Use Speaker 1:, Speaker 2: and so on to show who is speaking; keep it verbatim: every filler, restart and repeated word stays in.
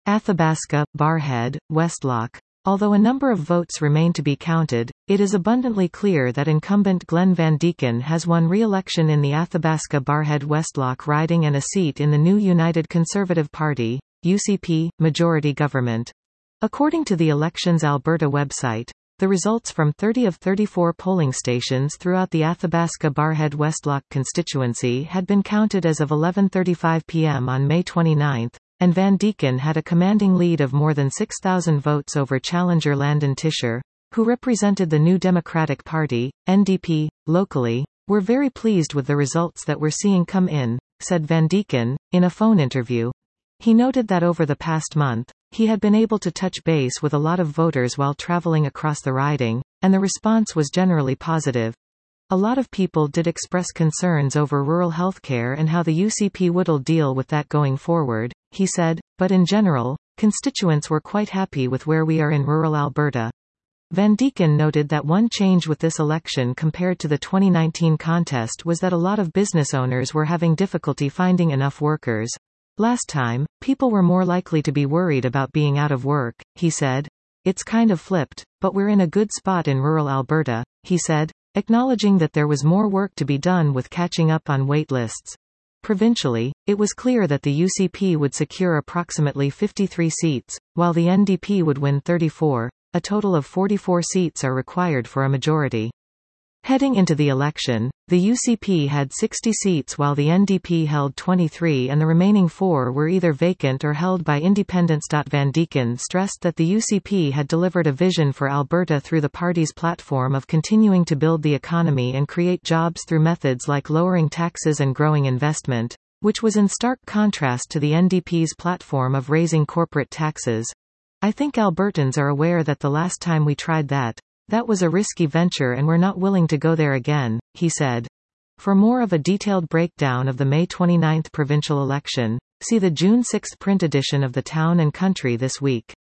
Speaker 1: Athabasca, Barrhead, Westlock. Although a number of votes remain to be counted, it is abundantly clear that incumbent Glenn Van Deeken has won re-election in the Athabasca-Barrhead-Westlock riding and a seat in the new United Conservative Party, U C P, majority government. According to the Elections Alberta website, the results from thirty of thirty-four polling stations throughout the Athabasca-Barrhead-Westlock constituency had been counted as of eleven thirty-five p m on May twenty-ninth, and Van Deeken had a commanding lead of more than six thousand votes over challenger Landon Tisher, who represented the New Democratic Party, N D P, locally. "We're very pleased with the results that we're seeing come in," said Van Deeken, in a phone interview. He noted that over the past month, he had been able to touch base with a lot of voters while traveling across the riding, and the response was generally positive. "A lot of people did express concerns over rural healthcare and how the U C P would deal with that going forward," he said, "but in general, constituents were quite happy with where we are in rural Alberta." Van Deeken noted that one change with this election compared to the twenty nineteen contest was that a lot of business owners were having difficulty finding enough workers. "Last time, people were more likely to be worried about being out of work," he said. "It's kind of flipped, but we're in a good spot in rural Alberta," he said, acknowledging that there was more work to be done with catching up on wait lists. Provincially, it was clear that the U C P would secure approximately fifty-three seats, while the N D P would win thirty-four. A total of forty-four seats are required for a majority. Heading into the election, the U C P had sixty seats while the N D P held twenty-three and the remaining four were either vacant or held by independents. Van Deeken stressed that the U C P had delivered a vision for Alberta through the party's platform of continuing to build the economy and create jobs through methods like lowering taxes and growing investment, which was in stark contrast to the N D P's platform of raising corporate taxes. "I think Albertans are aware that the last time we tried that, that was a risky venture and we're not willing to go there again," he said. For more of a detailed breakdown of the May twenty-ninth provincial election, see the June sixth print edition of the Town and Country this week.